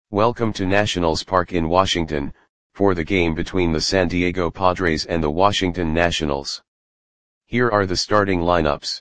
Welcome to Nationals Park in Washington, for the game between the San Diego Padres and the Washington Nationals. Here are the starting lineups.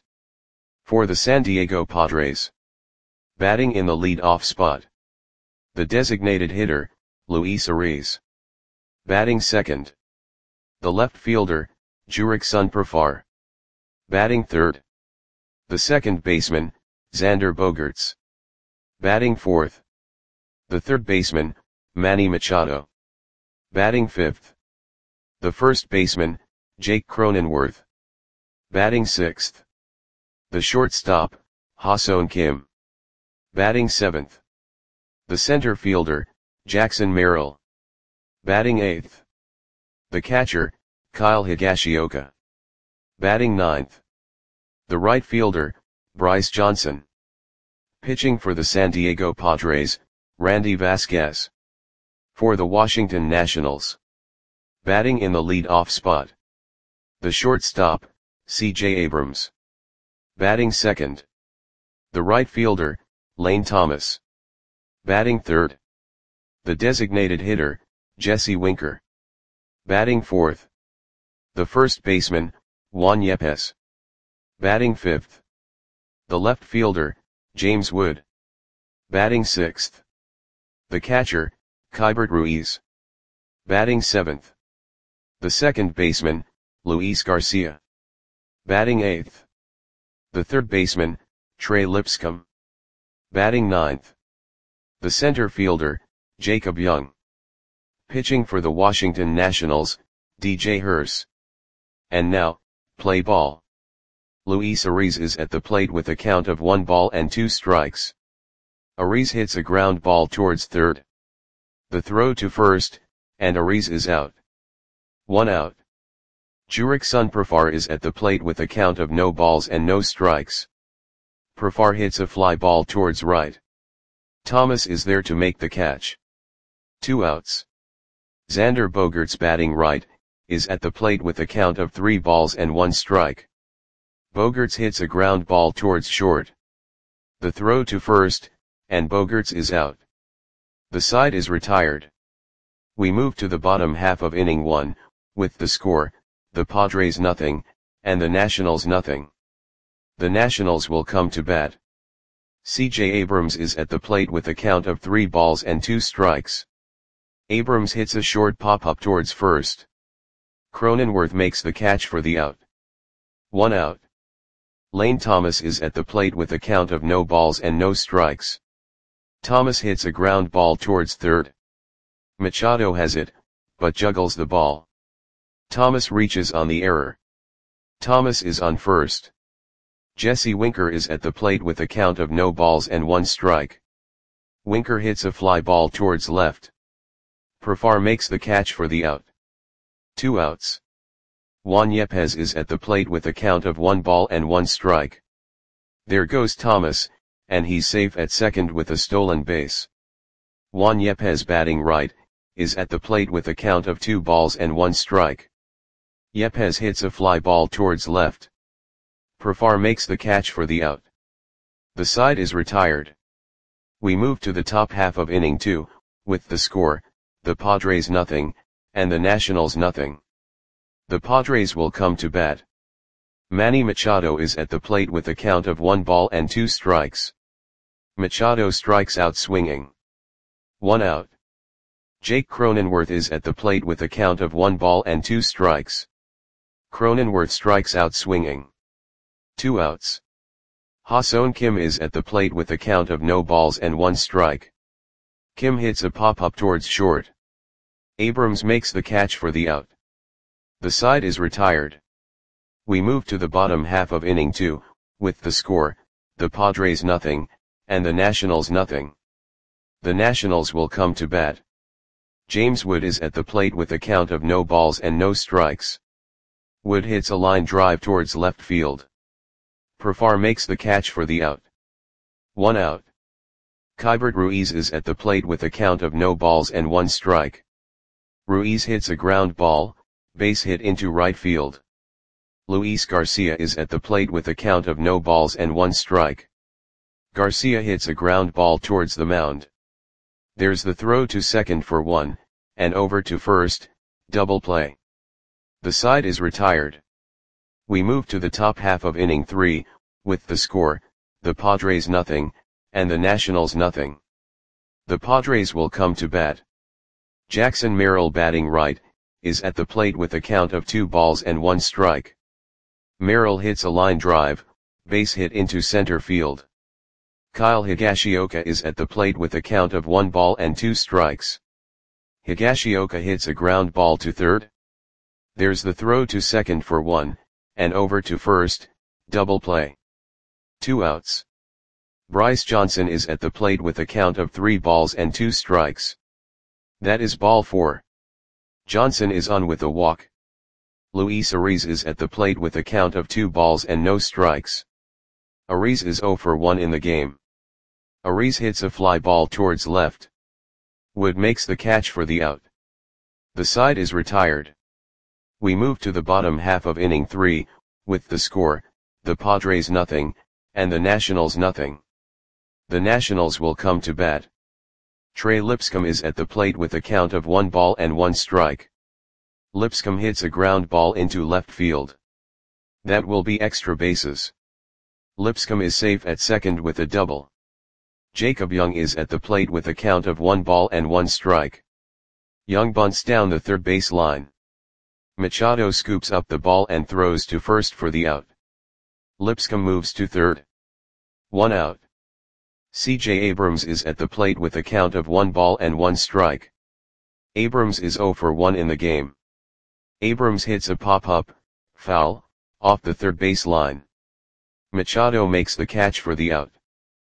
For the San Diego Padres. Batting in the lead-off spot. The designated hitter, Luis Arraez. Batting second. The left fielder, Jurickson Profar. Batting third. The second baseman, Xander Bogaerts. Batting fourth. The third baseman, Manny Machado. Batting fifth. The first baseman, Jake Cronenworth. Batting sixth. The shortstop, Ha-Seong Kim. Batting seventh. The center fielder, Jackson Merrill. Batting eighth. The catcher, Kyle Higashioka. Batting ninth. The right fielder, Bryce Johnson. Pitching for the San Diego Padres, Randy Vasquez. For the Washington Nationals. Batting in the lead-off spot. The shortstop, C.J. Abrams. Batting second. The right fielder, Lane Thomas. Batting third. The designated hitter, Jesse Winker. Batting fourth. The first baseman, Juan Yepes. Batting fifth. The left fielder, James Wood. Batting sixth. The catcher, Keibert Ruiz. Batting seventh. The second baseman, Luis Garcia. Batting eighth. The third baseman, Trey Lipscomb. Batting ninth. The center fielder, Jacob Young. Pitching for the Washington Nationals, DJ Hurst. And now, play ball. Luis Arraez is at the plate with a count of 1-2 strikes. Arraez hits a ground ball towards third. The throw to first, and Arraez is out. 1 out. Jurickson Profar is at the plate with a count of no balls and no strikes. Profar hits a fly ball towards right. Thomas is there to make the catch. 2 outs. Xander Bogaerts, batting right, is at the plate with a count of 3-1 strike. Bogaerts hits a ground ball towards short. The throw to first, and Bogaerts is out. The side is retired. We move to the bottom half of inning 1, with the score, the Padres nothing, and the Nationals nothing. The Nationals will come to bat. C.J. Abrams is at the plate with a count of 3-2 strikes. Abrams hits a short pop-up towards first. Cronenworth makes the catch for the out. 1 out. Lane Thomas is at the plate with a count of no balls and no strikes. Thomas hits a ground ball towards third. Machado has it, but juggles the ball. Thomas reaches on the error. Thomas is on first. Jesse Winker is at the plate with a count of no balls and 1 strike. Winker hits a fly ball towards left. Profar makes the catch for the out. 2 outs. Juan Yepes is at the plate with a count of 1-1 strike. There goes Thomas, and he's safe at second with a stolen base. Juan Yepes, batting right, is at the plate with a count of 2-1 strike. Yepes hits a fly ball towards left. Profar makes the catch for the out. The side is retired. We move to the top half of inning 2, with the score, the Padres nothing, and the Nationals nothing. The Padres will come to bat. Manny Machado is at the plate with a count of 1-2 strikes. Machado strikes out swinging. 1 out. Jake Cronenworth is at the plate with a count of 1-2 strikes. Cronenworth strikes out swinging. 2 outs. Ha-Seong Kim is at the plate with a count of no balls and 1 strike. Kim hits a pop-up towards short. Abrams makes the catch for the out. The side is retired. We move to the bottom half of inning 2, with the score, the Padres nothing, and the Nationals nothing. The Nationals will come to bat. James Wood is at the plate with a count of no balls and no strikes. Wood hits a line drive towards left field. Profar makes the catch for the out. 1 out. Keibert Ruiz is at the plate with a count of no balls and 1 strike. Ruiz hits a ground ball, base hit into right field. Luis Garcia is at the plate with a count of no balls and 1 strike. Garcia hits a ground ball towards the mound. There's the throw to second for one, and over to first, double play. The side is retired. We move to the top half of inning 3, with the score, the Padres nothing, and the Nationals nothing. The Padres will come to bat. Jackson Merrill batting right, is at the plate with a count of 2 balls and 1 strike. Merrill hits a line drive, base hit into center field. Kyle Higashioka is at the plate with a count of 1 ball and 2 strikes. Higashioka hits a ground ball to third. There's the throw to second for one, and over to first, double play. 2 outs. Bryce Johnson is at the plate with a count of 3 balls and 2 strikes. That is ball 4. Johnson is on with a walk. Luis Ariz is at the plate with a count of 2 balls and no strikes. Ariz is 0 for 1 in the game. Ariz hits a fly ball towards left. Wood makes the catch for the out. The side is retired. We move to the bottom half of inning 3, with the score, the Padres nothing, and the Nationals nothing. The Nationals will come to bat. Trey Lipscomb is at the plate with a count of 1 ball and 1 strike. Lipscomb hits a ground ball into left field. That will be extra bases. Lipscomb is safe at second with a double. Jacob Young is at the plate with a count of 1 ball and 1 strike. Young bunts down the third base line. Machado scoops up the ball and throws to first for the out. Lipscomb moves to third. 1 out. C.J. Abrams is at the plate with a count of 1 ball and 1 strike. Abrams is 0 for 1 in the game. Abrams hits a pop-up, foul, off the third base line. Machado makes the catch for the out.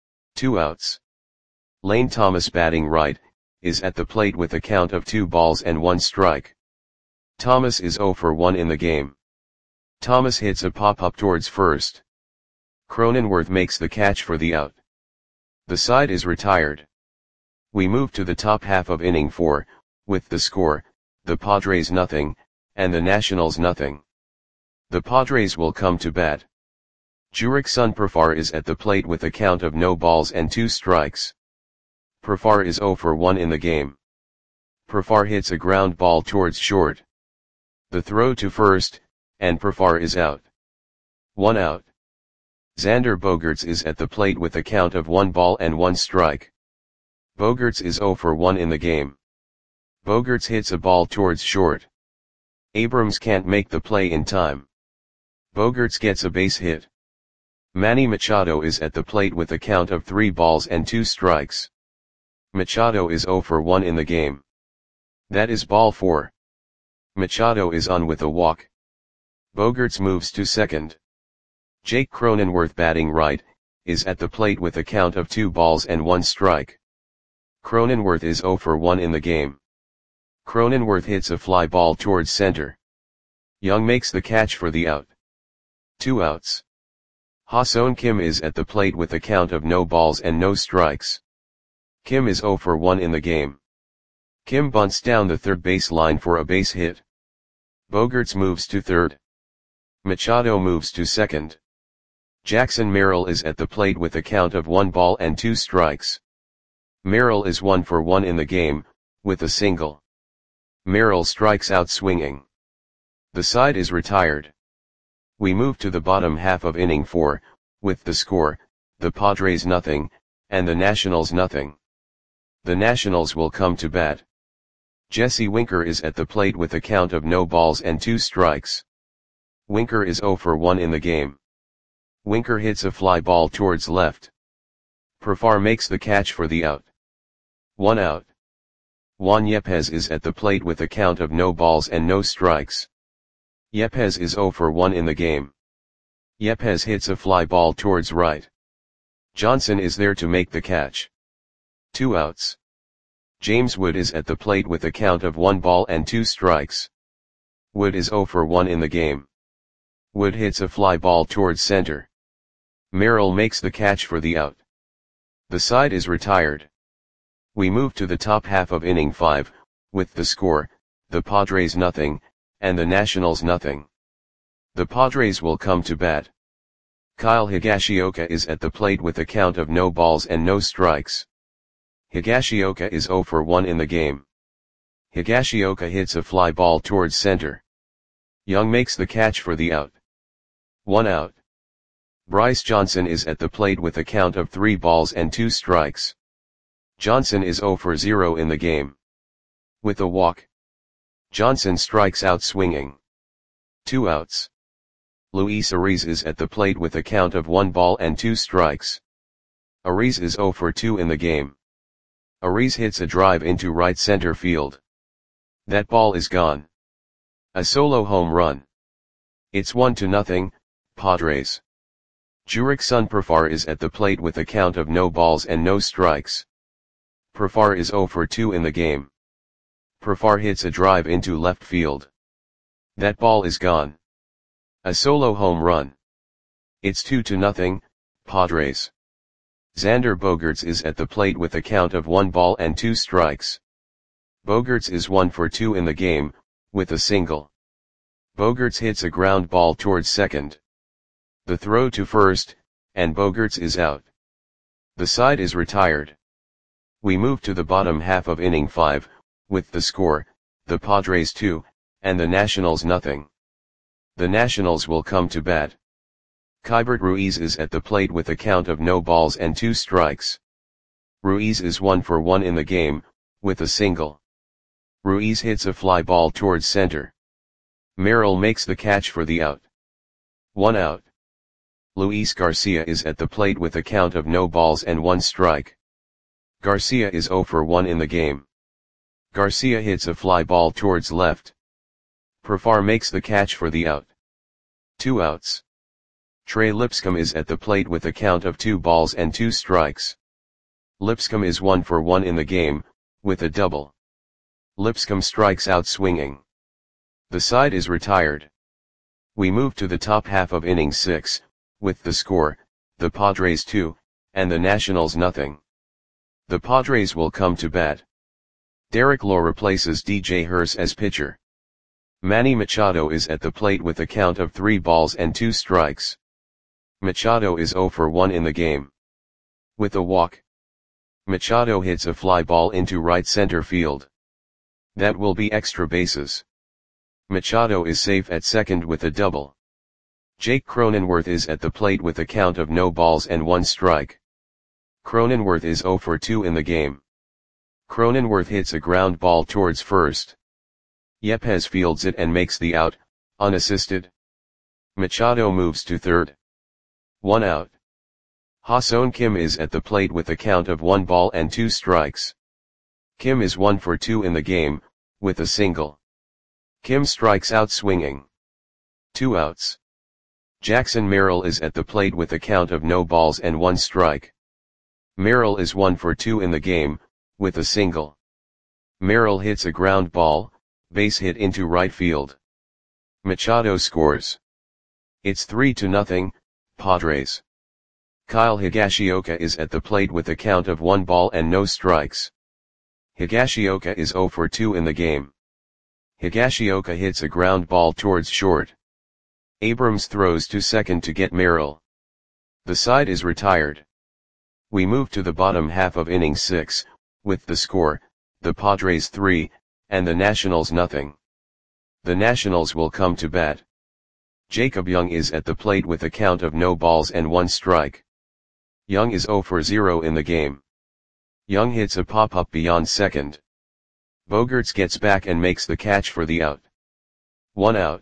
2 outs. Lane Thomas batting right, is at the plate with a count of 2 balls and 1 strike. Thomas is 0 for 1 in the game. Thomas hits a pop-up towards first. Cronenworth makes the catch for the out. The side is retired. We move to the top half of inning 4, with the score, the Padres nothing, and the Nationals nothing. The Padres will come to bat. Jurickson Profar is at the plate with a count of no balls and 2 strikes. Profar is 0 for 1 in the game. Profar hits a ground ball towards short. The throw to first, and Profar is out. 1 out. Xander Bogaerts is at the plate with a count of 1 ball and 1 strike. Bogaerts is 0 for 1 in the game. Bogaerts hits a ball towards short. Abrams can't make the play in time. Bogaerts gets a base hit. Manny Machado is at the plate with a count of 3 balls and 2 strikes. Machado is 0 for 1 in the game. That is ball 4. Machado is on with a walk. Bogaerts moves to second. Jake Cronenworth batting right, is at the plate with a count of 2 balls and 1 strike. Cronenworth is 0 for 1 in the game. Cronenworth hits a fly ball towards center. Young makes the catch for the out. 2 outs. Ha-Seong Kim is at the plate with a count of no balls and no strikes. Kim is 0 for 1 in the game. Kim bunts down the third base line for a base hit. Bogaerts moves to third. Machado moves to second. Jackson Merrill is at the plate with a count of 1 ball and 2 strikes. Merrill is 1 for 1 in the game, with a single. Merrill strikes out swinging. The side is retired. We move to the bottom half of inning 4, with the score, the Padres nothing, and the Nationals nothing. The Nationals will come to bat. Jesse Winker is at the plate with a count of no balls and 2 strikes. Winker is 0 for 1 in the game. Winker hits a fly ball towards left. Profar makes the catch for the out. 1 out. Juan Yepez is at the plate with a count of no balls and no strikes. Yepez is 0 for 1 in the game. Yepez hits a fly ball towards right. Johnson is there to make the catch. 2 outs. James Wood is at the plate with a count of 1 ball and 2 strikes. Wood is 0 for 1 in the game. Wood hits a fly ball towards center. Merrill makes the catch for the out. The side is retired. We move to the top half of inning 5, with the score, the Padres nothing, and the Nationals nothing. The Padres will come to bat. Kyle Higashioka is at the plate with a count of no balls and no strikes. Higashioka is 0 for 1 in the game. Higashioka hits a fly ball towards center. Young makes the catch for the out. 1 out. Bryce Johnson is at the plate with a count of 3 balls and 2 strikes. Johnson is 0 for 0 in the game. With a walk, Johnson strikes out swinging. 2 outs. Luis Ariz is at the plate with a count of 1 ball and 2 strikes. Ariz is 0 for 2 in the game. Ariz hits a drive into right center field. That ball is gone. A solo home run. It's 1-0, Padres. Jurickson Profar is at the plate with a count of no balls and no strikes. Profar is 0 for 2 in the game. Profar hits a drive into left field. That ball is gone. A solo home run. It's 2-0, Padres. Xander Bogaerts is at the plate with a count of 1 ball and 2 strikes. Bogaerts is 1 for 2 in the game, with a single. Bogaerts hits a ground ball towards second. The throw to first, and Bogaerts is out. The side is retired. We move to the bottom half of inning 5, with the score, the Padres 2, and the Nationals nothing. The Nationals will come to bat. Keibert Ruiz is at the plate with a count of no balls and 2 strikes. Ruiz is 1 for 1 in the game, with a single. Ruiz hits a fly ball towards center. Merrill makes the catch for the out. 1 out. Luis Garcia is at the plate with a count of no balls and 1 strike. Garcia is 0 for 1 in the game. Garcia hits a fly ball towards left. Profar makes the catch for the out. 2 outs. Trey Lipscomb is at the plate with a count of 2 balls and 2 strikes. Lipscomb is 1 for 1 in the game, with a double. Lipscomb strikes out swinging. The side is retired. We move to the top half of inning 6, with the score, the Padres 2, and the Nationals nothing. The Padres will come to bat. Derek Lowe replaces DJ Hurst as pitcher. Manny Machado is at the plate with a count of 3 balls and 2 strikes. Machado is 0 for 1 in the game. With a walk, Machado hits a fly ball into right center field. That will be extra bases. Machado is safe at second with a double. Jake Cronenworth is at the plate with a count of no balls and 1 strike. Cronenworth is 0 for 2 in the game. Cronenworth hits a ground ball towards first. Yepez fields it and makes the out, unassisted. Machado moves to third. 1 out. Ha-Seong Kim is at the plate with a count of 1 ball and 2 strikes. Kim is 1 for 2 in the game, with a single. Kim strikes out swinging. 2 outs. Jackson Merrill is at the plate with a count of no balls and 1 strike. Merrill is 1 for 2 in the game, with a single. Merrill hits a ground ball, base hit into right field. Machado scores. It's 3-0, Padres. Kyle Higashioka is at the plate with a count of 1 ball and no strikes. Higashioka is 0 for 2 in the game. Higashioka hits a ground ball towards short. Abrams throws to second to get Merrill. The side is retired. We move to the bottom half of inning 6, with the score, the Padres 3, and the Nationals nothing. The Nationals will come to bat. Jacob Young is at the plate with a count of no balls and 1 strike. Young is 0 for 0 in the game. Young hits a pop-up beyond second. Bogaerts gets back and makes the catch for the out. 1 out.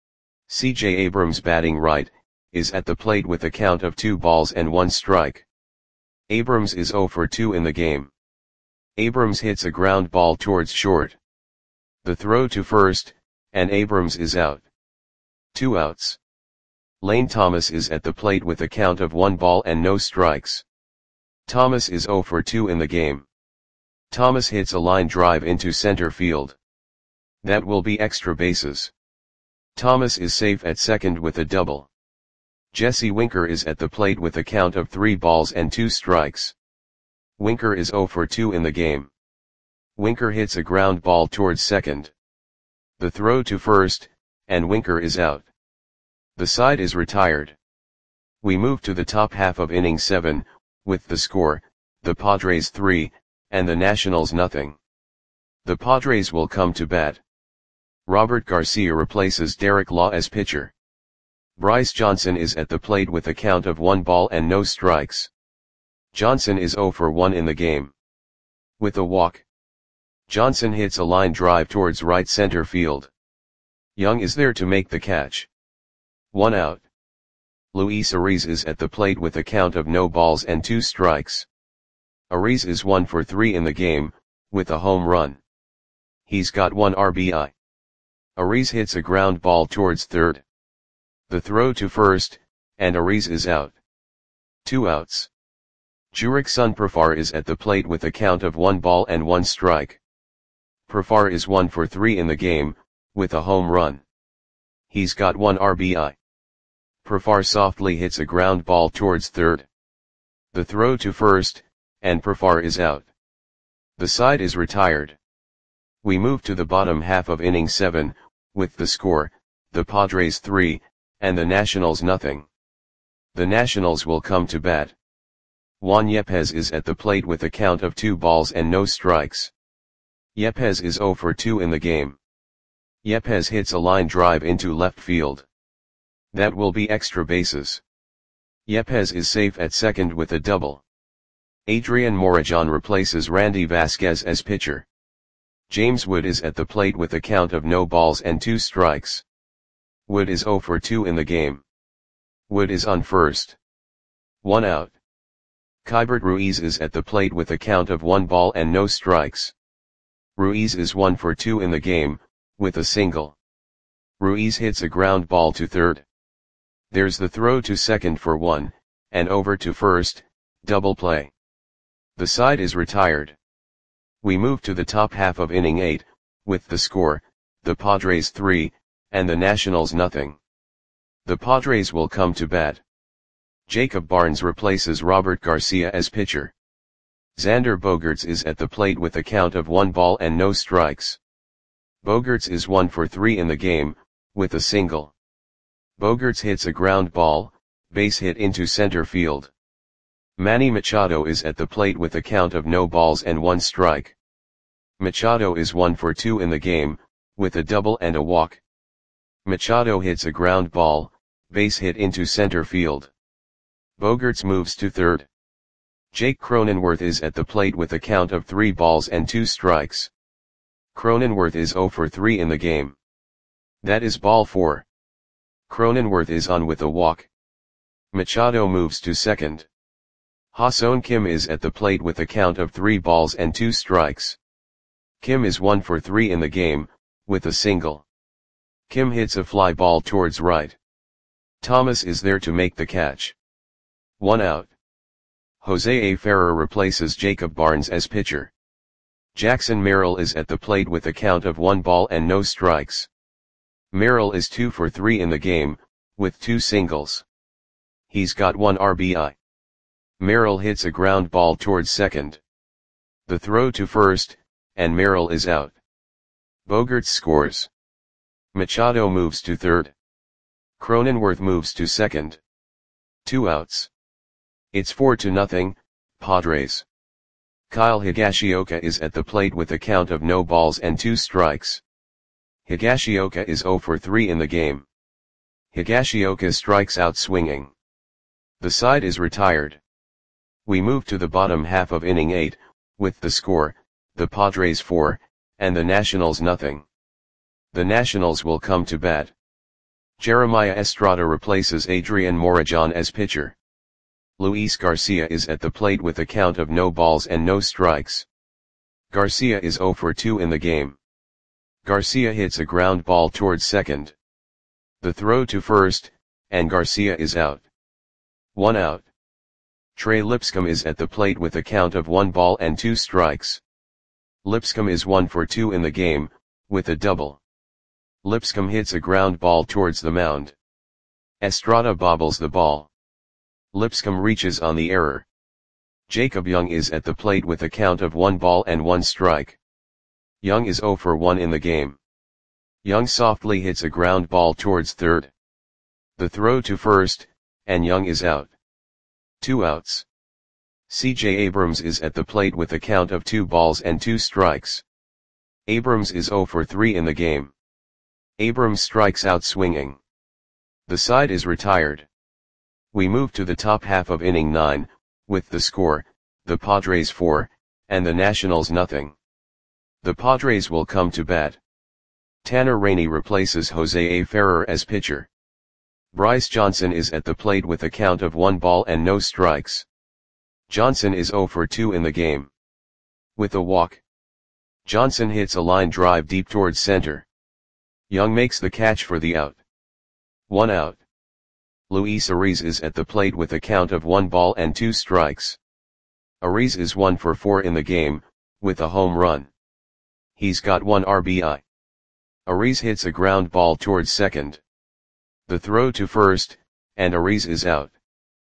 C.J. Abrams batting right, is at the plate with a count of 2 balls and 1 strike. Abrams is 0 for 2 in the game. Abrams hits a ground ball towards short. The throw to first, and Abrams is out. 2 outs. Lane Thomas is at the plate with a count of 1 ball and no strikes. Thomas is 0 for 2 in the game. Thomas hits a line drive into center field. That will be extra bases. Thomas is safe at second with a double. Jesse Winker is at the plate with a count of 3 balls and 2 strikes. Winker is 0 for 2 in the game. Winker hits a ground ball towards second. The throw to first, and Winker is out. The side is retired. We move to the top half of inning 7, with the score, the Padres 3, and the Nationals nothing. The Padres will come to bat. Robert Garcia replaces Derek Law as pitcher. Bryce Johnson is at the plate with a count of 1 ball and no strikes. Johnson is 0 for 1 in the game. With a walk. Johnson hits a line drive towards right center field. Young is there to make the catch. 1 out. Luis Ariz is at the plate with a count of no balls and 2 strikes. Ariz is 1 for 3 in the game, with a home run. He's got 1 RBI. Ariz hits a ground ball towards third. The throw to first, and Ariz is out. 2 outs. Jurickson Profar is at the plate with a count of 1 ball and 1 strike. Profar is 1 for 3 in the game, with a home run. He's got 1 RBI. Profar softly hits a ground ball towards third. The throw to first, and Profar is out. The side is retired. We move to the bottom half of inning 7, with the score, the Padres 3, and the Nationals nothing. The Nationals will come to bat. Juan Yepez is at the plate with a count of 2 balls and no strikes. Yepez is 0 for 2 in the game. Yepez hits a line drive into left field. That will be extra bases. Yepez is safe at second with a double. Adrian Morejon replaces Randy Vasquez as pitcher. James Wood is at the plate with a count of no balls and 2 strikes. Wood is 0 for 2 in the game. Wood is on first. 1 out. Keibert Ruiz is at the plate with a count of 1 ball and no strikes. Ruiz is 1 for 2 in the game, with a single. Ruiz hits a ground ball to third. There's the throw to second for 1, and over to first, double play. The side is retired. We move to the top half of inning 8, with the score, the Padres 3, and the Nationals nothing. The Padres will come to bat. Jacob Barnes replaces Robert Garcia as pitcher. Xander Bogaerts is at the plate with a count of 1 ball and no strikes. Bogaerts is 1 for 3 in the game, with a single. Bogaerts hits a ground ball, base hit into center field. Manny Machado is at the plate with a count of no balls and 1 strike. Machado is 1 for 2 in the game, with a double and a walk. Machado hits a ground ball, base hit into center field. Bogaerts moves to third. Jake Cronenworth is at the plate with a count of 3 balls and 2 strikes. Cronenworth is 0 for 3 in the game. That is ball 4. Cronenworth is on with a walk. Machado moves to second. Ha-Seong Kim is at the plate with a count of 3 balls and 2 strikes. Kim is 1 for 3 in the game, with a single. Kim hits a fly ball towards right. Thomas is there to make the catch. 1 out. Jose A. Ferrer replaces Jacob Barnes as pitcher. Jackson Merrill is at the plate with a count of 1 ball and no strikes. Merrill is 2 for 3 in the game, with 2 singles. He's got 1 RBI. Merrill hits a ground ball towards second. The throw to first, and Merrill is out. Bogaerts scores. Machado moves to third. Cronenworth moves to second. 2 outs. It's 4-0, Padres. Kyle Higashioka is at the plate with a count of no balls and 2 strikes. Higashioka is 0 for 3 in the game. Higashioka strikes out swinging. The side is retired. We move to the bottom half of inning 8, with the score, the Padres 4, and the Nationals nothing. The Nationals will come to bat. Jeremiah Estrada replaces Adrian Morejon as pitcher. Luis Garcia is at the plate with a count of no balls and no strikes. Garcia is 0 for 2 in the game. Garcia hits a ground ball towards second. The throw to first, and Garcia is out. 1 out. Trey Lipscomb is at the plate with a count of 1 ball and 2 strikes. Lipscomb is 1 for 2 in the game, with a double. Lipscomb hits a ground ball towards the mound. Estrada bobbles the ball. Lipscomb reaches on the error. Jacob Young is at the plate with a count of 1 ball and 1 strike. Young is 0 for 1 in the game. Young softly hits a ground ball towards third. The throw to first, and Young is out. 2 outs. C.J. Abrams is at the plate with a count of 2 balls and 2 strikes. Abrams is 0 for 3 in the game. Abrams strikes out swinging. The side is retired. We move to the top half of inning 9, with the score, the Padres 4, and the Nationals nothing. The Padres will come to bat. Tanner Rainey replaces Jose A. Ferrer as pitcher. Bryce Johnson is at the plate with a count of 1 ball and no strikes. Johnson is 0 for 2 in the game. With a walk, Johnson hits a line drive deep towards center. Young makes the catch for the out. 1 out. Luis Ariz is at the plate with a count of 1 ball and 2 strikes. Ariz is 1 for 4 in the game, with a home run. He's got 1 RBI. Ariz hits a ground ball towards second. The throw to first, and Ariz is out.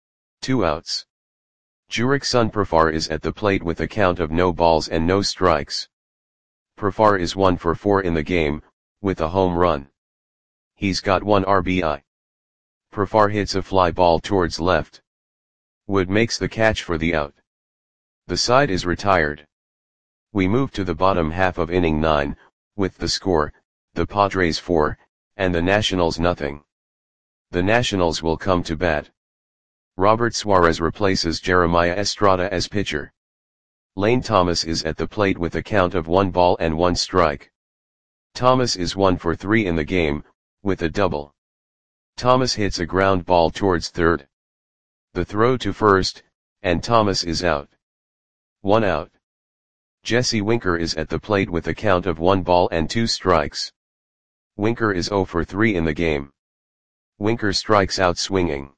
2 outs. Jurickson Profar is at the plate with a count of no balls and no strikes. Profar is 1 for 4 in the game, with a home run. He's got 1 RBI. Profar hits a fly ball towards left. Wood makes the catch for the out. The side is retired. We move to the bottom half of inning 9, with the score, the Padres 4, and the Nationals nothing. The Nationals will come to bat. Robert Suarez replaces Jeremiah Estrada as pitcher. Lane Thomas is at the plate with a count of 1 ball and 1 strike. Thomas is 1 for 3 in the game, with a double. Thomas hits a ground ball towards third. The throw to first, and Thomas is out. 1 out. Jesse Winker is at the plate with a count of 1 ball and 2 strikes. Winker is 0 for 3 in the game. Winker strikes out swinging.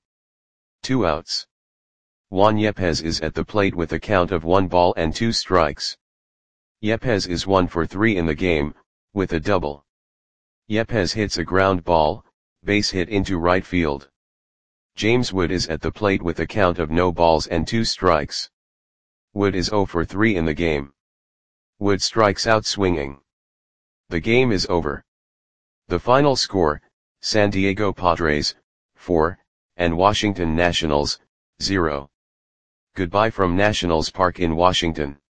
2 outs. Juan Yepez is at the plate with a count of 1 ball and 2 strikes. Yepez is 1 for 3 in the game, with a double. Yepez hits a ground ball, base hit into right field. James Wood is at the plate with a count of no balls and 2 strikes. Wood is 0 for 3 in the game. Wood strikes out swinging. The game is over. The final score, San Diego Padres, 4, and Washington Nationals, 0. Goodbye from Nationals Park in Washington.